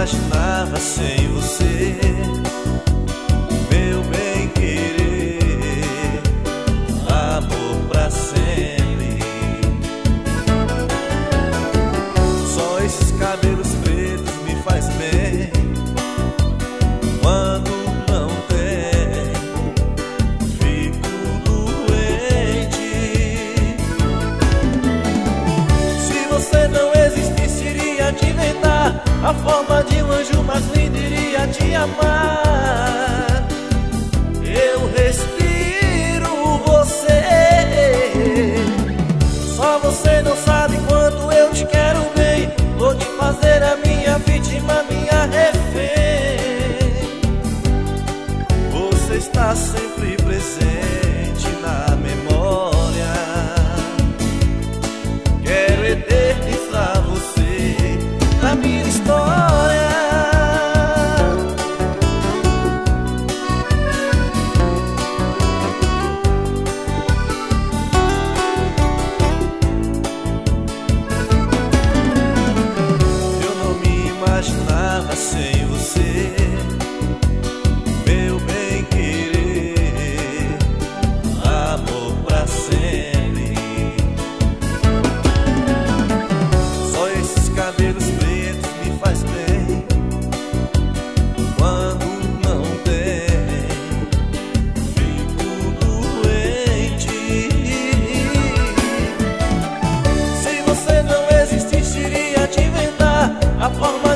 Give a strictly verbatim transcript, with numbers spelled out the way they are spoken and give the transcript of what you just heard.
imaginava sem você, meu bem querer, amor pra sempre. Só esses cabelos pretos me faz bem. Quando não tem, fico doente. Se você não existisse, iria te inventar a forma de um anjo mais lindo, iria te amar. Eu respiro você. Só você não sabe quanto eu te quero bem. Vou te fazer a minha vítima, minha refém. Você está sempre presente na memória. Quero eternizar você na minha história. Eu não me imaginava sem você, meu bem querer, amor pra sempre. Só esses cabelos pretos me faz bem. Quando não tem, fico doente. Se você não existisse, iria te inventar a forma